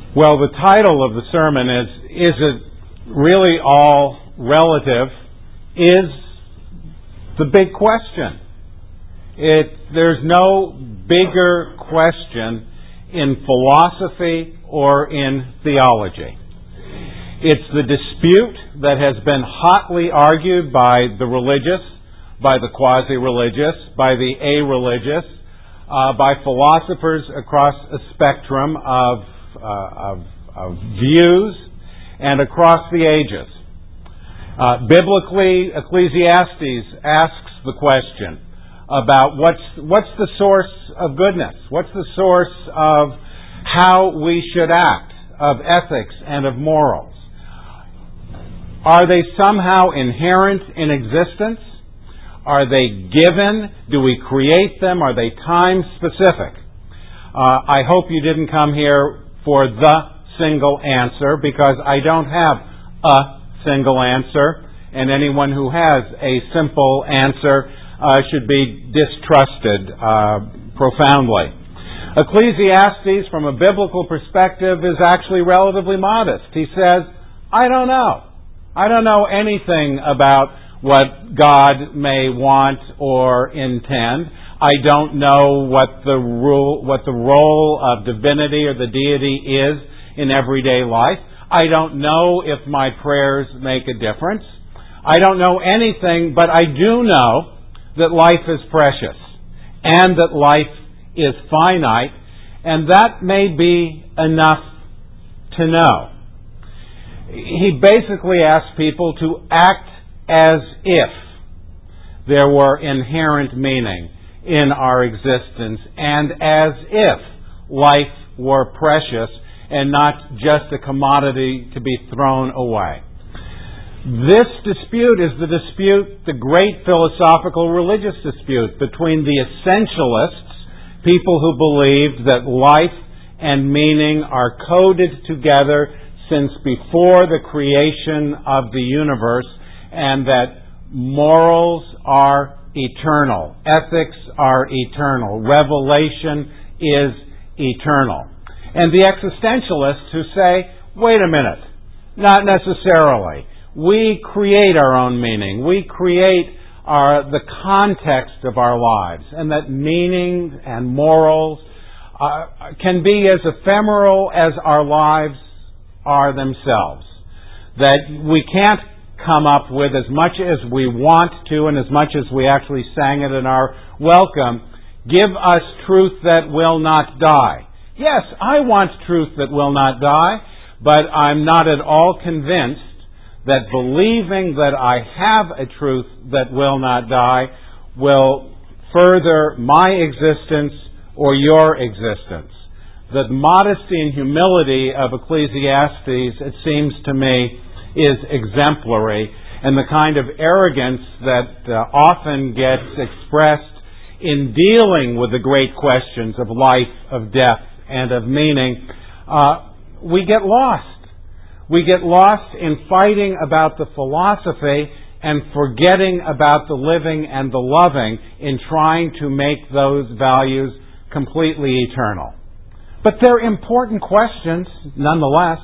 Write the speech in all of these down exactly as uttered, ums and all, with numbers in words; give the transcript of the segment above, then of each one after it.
Well, the title of the sermon is, Is It Really All Relative? Is the big question. It, there's no bigger question in philosophy or in theology. It's the dispute that has been hotly argued by the religious, by the quasi-religious, by the a-religious, uh, by philosophers across a spectrum of Uh, of, of views and across the ages. Uh, biblically, Ecclesiastes asks the question about what's what's the source of goodness? What's the source of how we should act, of ethics and of morals? Are they somehow inherent in existence? Are they given? Do we create them? Are they time specific? Uh, I hope you didn't come here for the single answer, because I don't have a single answer, and anyone who has a simple answer uh, should be distrusted uh, profoundly. Ecclesiastes, from a biblical perspective, is actually relatively modest. He says, I don't know. I don't know anything about what God may want or intend. I don't know what the rule, what the role of divinity or the deity is in everyday life. I don't know if my prayers make a difference. I don't know anything, but I do know that life is precious and that life is finite, and that may be enough to know. He basically asks people to act as if there were inherent meaning in our existence, and as if life were precious and not just a commodity to be thrown away. This dispute is the dispute, the great philosophical religious dispute between the essentialists, people who believed that life and meaning are coded together since before the creation of the universe, and that morals are eternal. Ethics are eternal. Revelation is eternal. And the existentialists who say, wait a minute, not necessarily. We create our own meaning. We create our, the context of our lives, and that meaning and morals uh, can be as ephemeral as our lives are themselves. That we can't come up with as much as we want to and as much as we actually sang it in our welcome. Give us truth that will not die. Yes, I want truth that will not die, but I'm not at all convinced that believing that I have a truth that will not die will further my existence or your existence. The modesty and humility of Ecclesiastes, it seems to me, is exemplary, and the kind of arrogance that uh, often gets expressed in dealing with the great questions of life, of death, and of meaning, uh, we get lost. We get lost in fighting about the philosophy and forgetting about the living and the loving in trying to make those values completely eternal. But they're important questions, nonetheless.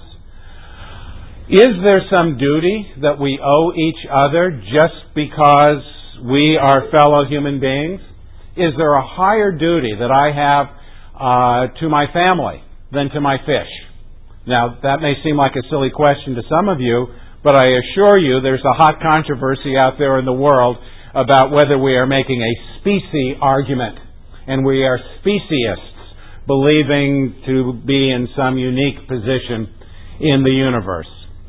Is there some duty that we owe each other just because we are fellow human beings? Is there a higher duty that I have uh, to my family than to my fish? Now, that may seem like a silly question to some of you, but I assure you there's a hot controversy out there in the world about whether we are making a specie argument, and we are speciesists, believing to be in some unique position in the universe.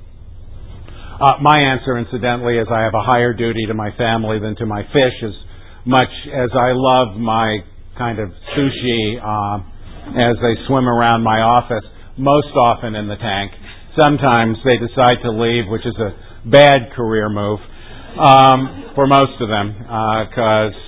Uh, my answer, incidentally, is I have a higher duty to my family than to my fish, as much as I love my kind of sushi uh, as they swim around my office, most often in the tank. Sometimes they decide to leave, which is a bad career move um, for most of them, because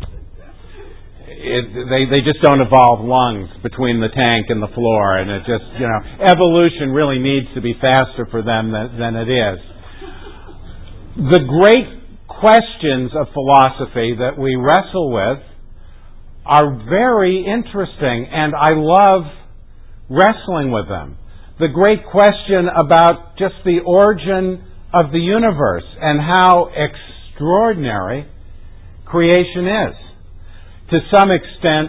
uh, they they just don't evolve lungs between the tank and the floor, and it just, you know, evolution really needs to be faster for them than, than it is. The great questions of philosophy that we wrestle with are very interesting, and I love wrestling with them. the great question about just the origin of the universe and how extraordinary creation is. To some extent,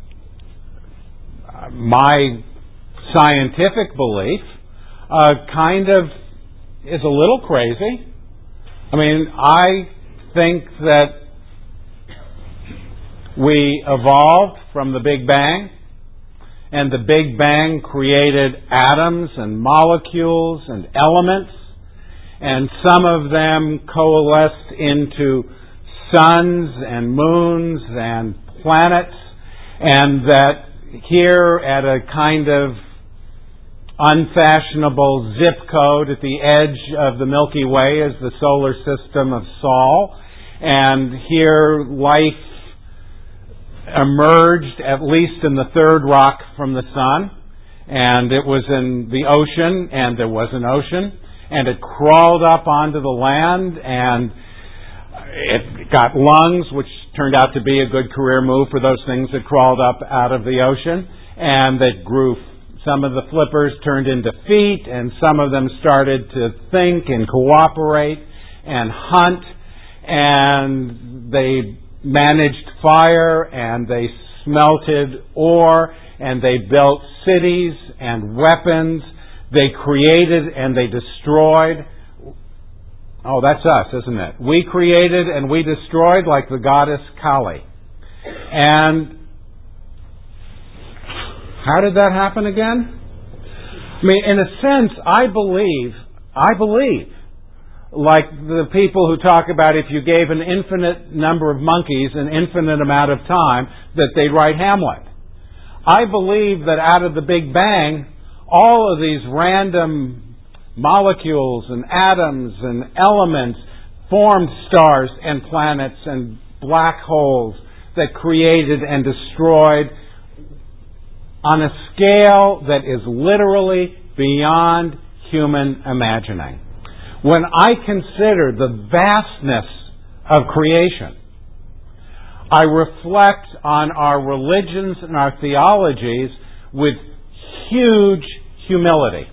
my scientific belief uh, kind of is a little crazy. I mean, I think that we evolved from the Big Bang, and the Big Bang created atoms and molecules and elements, and some of them coalesced into suns and moons and planets, and that here at a kind of unfashionable zip code at the edge of the Milky Way is the solar system of Sol, and here life emerged, at least in the third rock from the sun, and it was in the ocean, and there was an ocean, and it crawled up onto the land, and it got lungs, which turned out to be a good career move for those things that crawled up out of the ocean, and that grew. Some of the flippers turned into feet, and some of them started to think and cooperate and hunt, and they managed fire, and they smelted ore, and they built cities and weapons. They created and they destroyed. Oh, that's us, isn't it? We created and we destroyed like the goddess Kali. And how did that happen again? I mean, in a sense, I believe, I believe, like the people who talk about if you gave an infinite number of monkeys an infinite amount of time, that they'd write Hamlet. I believe that out of the Big Bang, all of these random molecules and atoms and elements formed stars and planets and black holes that created and destroyed on a scale that is literally beyond human imagining. When I consider the vastness of creation, I reflect on our religions and our theologies with huge humility.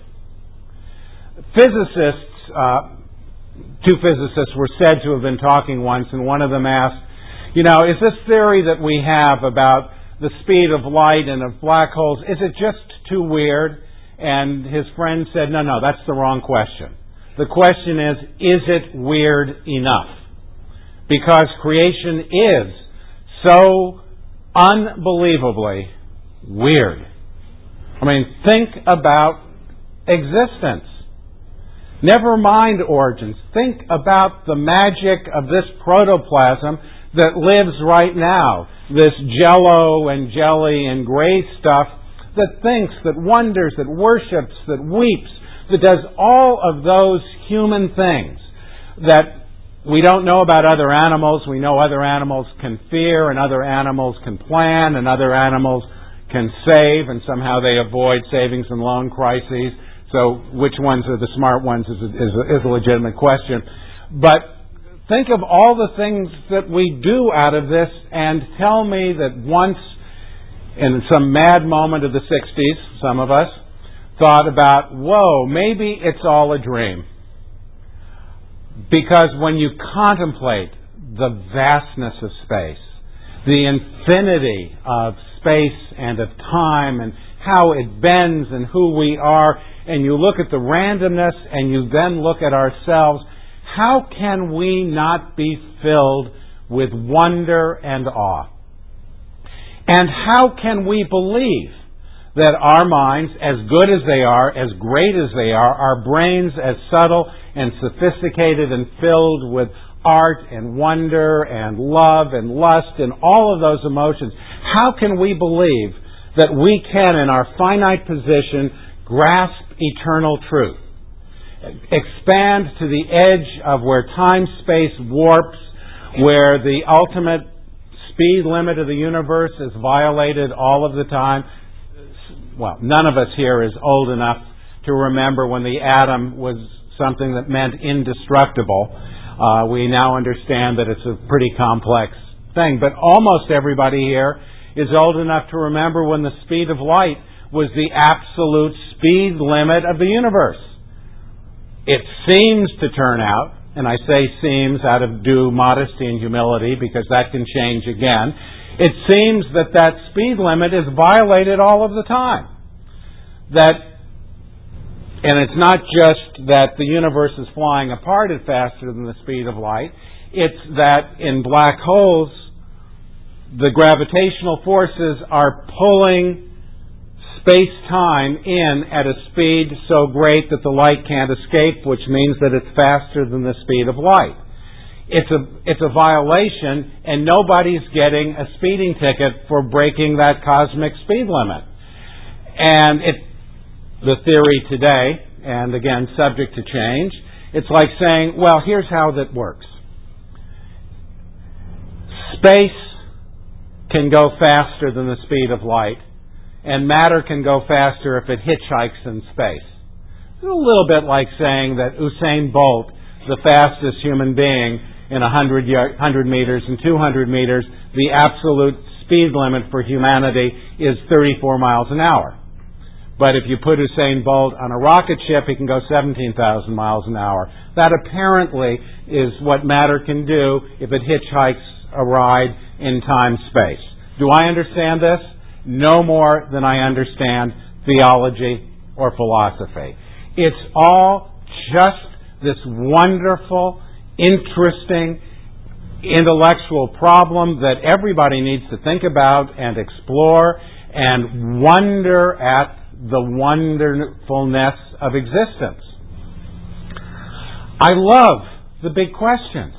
Physicists, uh, two physicists were said to have been talking once, and one of them asked, you know, is this theory that we have about the speed of light and of black holes, is it just too weird? And his friend said, no, no, that's the wrong question. The question is, is it weird enough? Because creation is so unbelievably weird. I mean, think about existence. Never mind origins. Think about the magic of this protoplasm that lives right now. This jello and jelly and gray stuff that thinks, that wonders, that worships, that weeps, that does all of those human things that we don't know about other animals. We know other animals can fear, and other animals can plan, and other animals can save, and somehow they avoid savings and loan crises. So which ones are the smart ones is a, is a, is a legitimate question. But think of all the things that we do out of this, and tell me that once, in some mad moment of the sixties, some of us thought about, whoa, maybe it's all a dream. Because when you contemplate the vastness of space, the infinity of space and of time, and how it bends and who we are, and you look at the randomness and you then look at ourselves, how can we not be filled with wonder and awe? And how can we believe that our minds, as good as they are, as great as they are, our brains as subtle and sophisticated and filled with art and wonder and love and lust and all of those emotions, how can we believe that we can, in our finite position, grasp eternal truth? Expand to the edge of where time-space warps, where the ultimate speed limit of the universe is violated all of the time. Well, none of us here is old enough to remember when the atom was something that meant indestructible. Uh, we now understand that it's a pretty complex thing. But almost everybody here is old enough to remember when the speed of light was the absolute speed limit of the universe. It seems to turn out, and I say seems out of due modesty and humility because that can change again, it seems that that speed limit is violated all of the time. That, and it's not just that the universe is flying apart at faster than the speed of light, it's that in black holes, the gravitational forces are pulling space-time in at a speed so great that the light can't escape, which means that it's faster than the speed of light. It's a, it's a violation, and nobody's getting a speeding ticket for breaking that cosmic speed limit. And it, the theory today, and again, subject to change, it's like saying, well, here's how that works. Space can go faster than the speed of light, and matter can go faster if it hitchhikes in space. It's a little bit like saying that Usain Bolt, the fastest human being in one hundred, one hundred meters and two hundred meters, the absolute speed limit for humanity is thirty-four miles an hour. But if you put Usain Bolt on a rocket ship, he can go seventeen thousand miles an hour. That apparently is what matter can do if it hitchhikes a ride in time-space. Do I understand this? No more than I understand theology or philosophy. It's all just this wonderful, interesting, intellectual problem that everybody needs to think about and explore and wonder at the wonderfulness of existence. I love the big questions.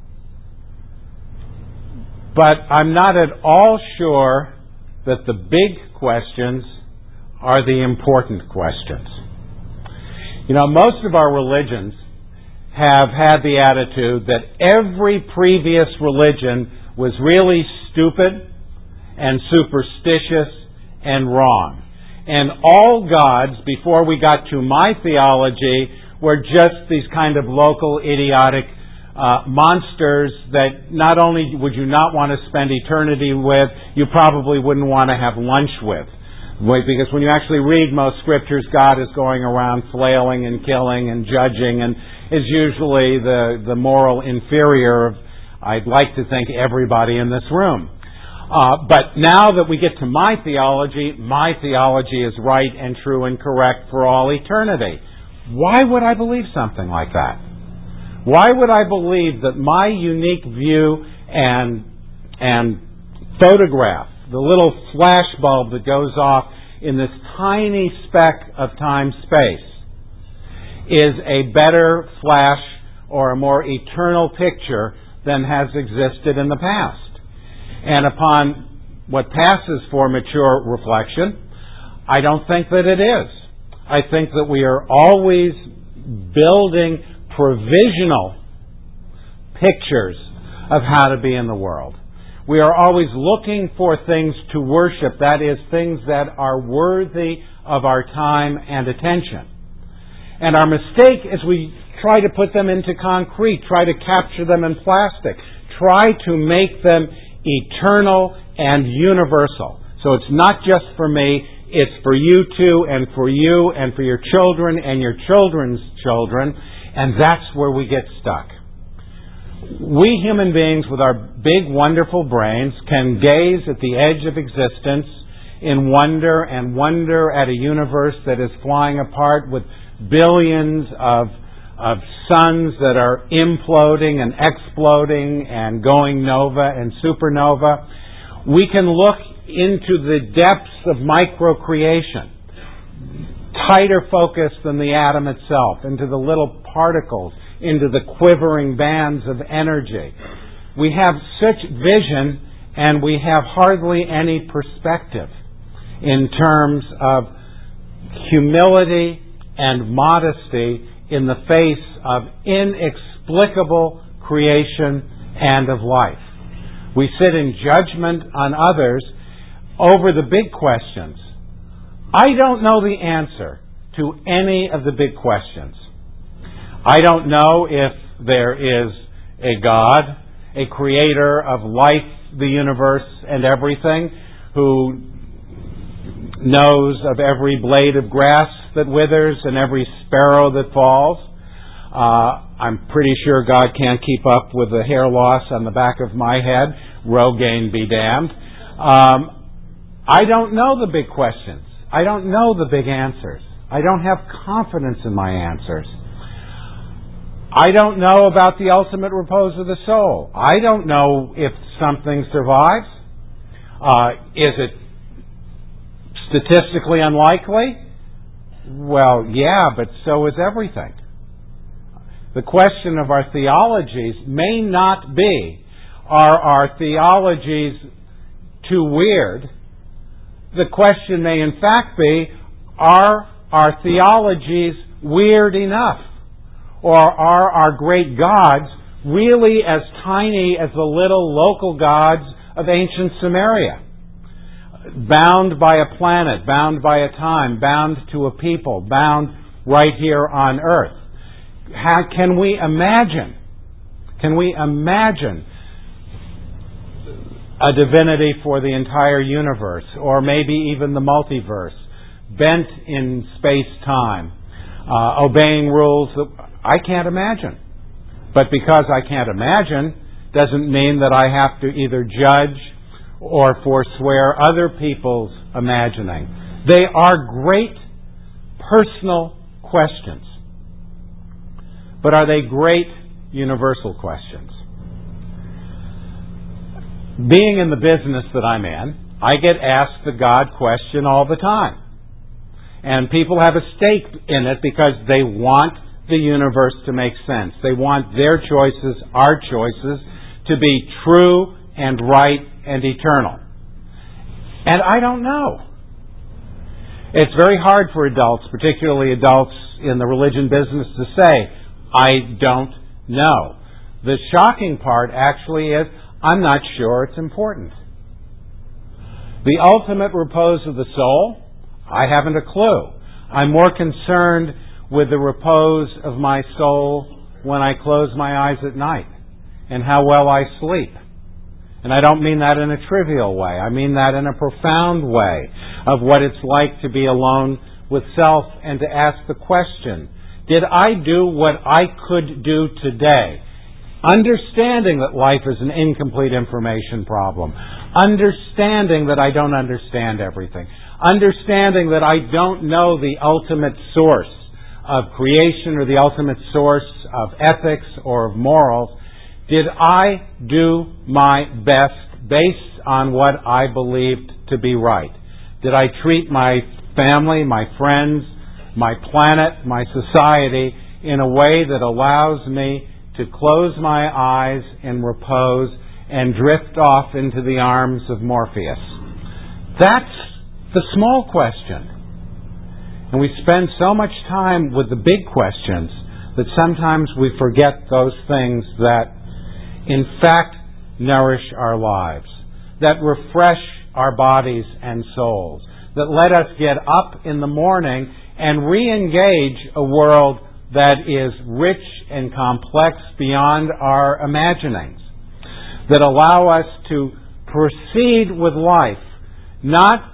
But I'm not at all sure that the big questions are the important questions. You know, most of our religions have had the attitude that every previous religion was really stupid and superstitious and wrong. And all gods, before we got to my theology, were just these kind of local idiotic Uh, monsters that not only would you not want to spend eternity with, you probably wouldn't want to have lunch with. Because when you actually read most scriptures, God is going around flailing and killing and judging and is usually the, the moral inferior of, I'd like to think, everybody in this room. Uh, but now that we get to my theology, my theology is right and true and correct for all eternity. Why would I believe something like that? Why would I believe that my unique view and and photograph, the little flash bulb that goes off in this tiny speck of time-space, is a better flash or a more eternal picture than has existed in the past? And upon what passes for mature reflection, I don't think that it is. I think that we are always building provisional pictures of how to be in the world. We are always looking for things to worship, that is, things that are worthy of our time and attention. And our mistake is we try to put them into concrete, try to capture them in plastic, try to make them eternal and universal. So it's not just for me, it's for you too, and for you, and for your children, and your children's children. And that's where we get stuck. We human beings with our big, wonderful brains can gaze at the edge of existence in wonder and wonder at a universe that is flying apart with billions of, of suns that are imploding and exploding and going nova and supernova. We can look into the depths of microcreation, tighter focus than the atom itself, into the little particles, into the quivering bands of energy. We have such vision, and we have hardly any perspective in terms of humility and modesty in the face of inexplicable creation and of life. We sit in judgment on others over the big questions. I don't know the answer to any of the big questions. I don't know if there is a God, a creator of life, the universe, and everything, who knows of every blade of grass that withers and every sparrow that falls. Uh, I'm pretty sure God can't keep up with the hair loss on the back of my head. Rogaine be damned. Um, I don't know the big questions. I don't know the big answers. I don't have confidence in my answers. I don't know about the ultimate repose of the soul. I don't know if something survives. Uh, is it statistically unlikely? Well, yeah, but so is everything. The question of our theologies may not be, are our theologies too weird? The question may in fact be, are our theologies weird enough? Or are our great gods really as tiny as the little local gods of ancient Samaria? Bound by a planet, bound by a time, bound to a people, bound right here on earth. How can we imagine, can we imagine a divinity for the entire universe, or maybe even the multiverse, bent in space-time, uh, obeying rules that I can't imagine. But because I can't imagine doesn't mean that I have to either judge or forswear other people's imagining. They are great personal questions. But are they great universal questions? Being in the business that I'm in, I get asked the God question all the time. And people have a stake in it because they want the universe to make sense. They want their choices, our choices, to be true and right and eternal. And I don't know. It's very hard for adults, particularly adults in the religion business, to say, I don't know. The shocking part actually is, I'm not sure it's important. The ultimate repose of the soul, I haven't a clue. I'm more concerned with the repose of my soul when I close my eyes at night and how well I sleep. And I don't mean that in a trivial way. I mean that in a profound way of what it's like to be alone with self and to ask the question, did I do what I could do today? Understanding that life is an incomplete information problem. Understanding that I don't understand everything. Understanding that I don't know the ultimate source of creation or the ultimate source of ethics or of morals. Did I do my best based on what I believed to be right? Did I treat my family, my friends, my planet, my society in a way that allows me to close my eyes in repose and drift off into the arms of Morpheus? That's the small question. And we spend so much time with the big questions that sometimes we forget those things that in fact nourish our lives, that refresh our bodies and souls, that let us get up in the morning and re-engage a world that is rich and complex beyond our imaginings, that allow us to proceed with life, not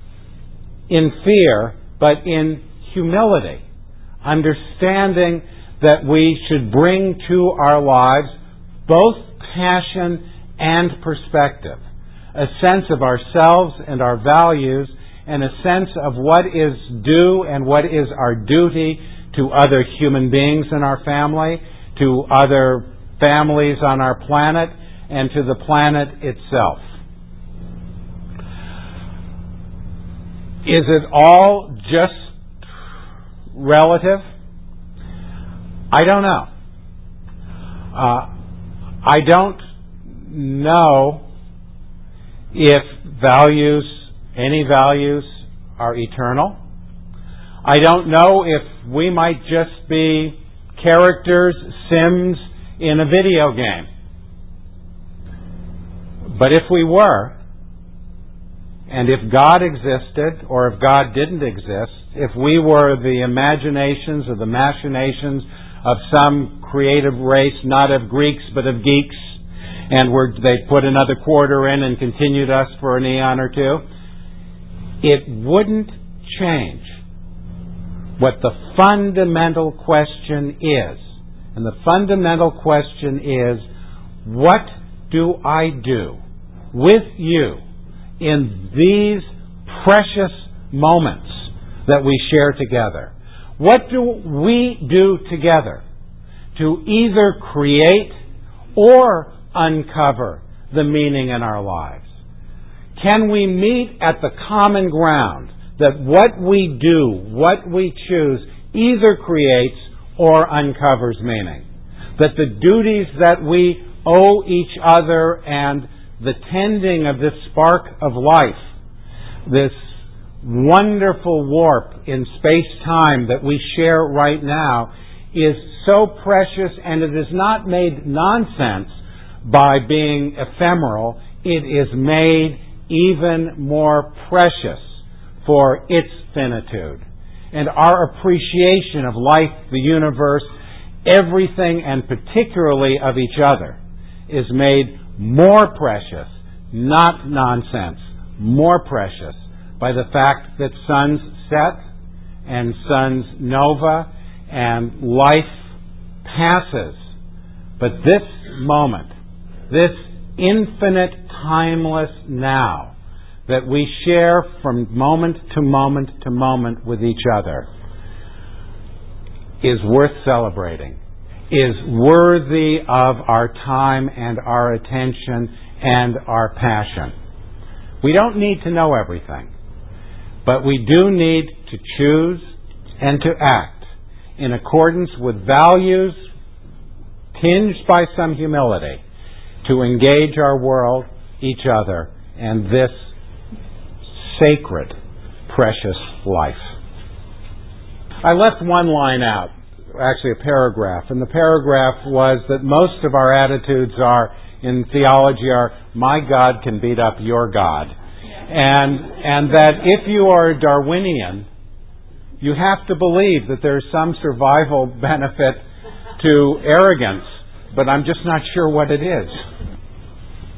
in fear, but in humility, understanding that we should bring to our lives both passion and perspective, a sense of ourselves and our values, and a sense of what is due and what is our duty to other human beings in our family, to other families on our planet, and to the planet itself. Is it all just relative? I don't know. Uh, I don't know if values, any values, are eternal. I don't know if we might just be characters, Sims, in a video game. But if we were, and if God existed, or if God didn't exist, if we were the imaginations or the machinations of some creative race, not of Greeks but of geeks, and we're, they put another quarter in and continued us for an eon or two, it wouldn't change what the fundamental question is. And the fundamental question is, what do I do with you in these precious moments that we share together? What do we do together to either create or uncover the meaning in our lives? Can we meet at the common ground that what we do, what we choose, either creates or uncovers meaning? That the duties that we owe each other and the tending of this spark of life, this wonderful warp in space-time that we share right now, is so precious, and it is not made nonsense by being ephemeral. It is made even more precious for its finitude. And our appreciation of life, the universe, everything, and particularly of each other, is made more precious, not nonsense, more precious by the fact that suns set and suns nova and life passes. But this moment, this infinite, timeless now that we share from moment to moment to moment with each other is worth celebrating, is worthy of our time and our attention and our passion. We don't need to know everything, but we do need to choose and to act in accordance with values tinged by some humility to engage our world, each other, and this sacred, precious life. I left one line out, actually a paragraph, and the paragraph was that most of our attitudes are, in theology, are, my God can beat up your God. And, and that if you are Darwinian, you have to believe that there's some survival benefit to arrogance, but I'm just not sure what it is.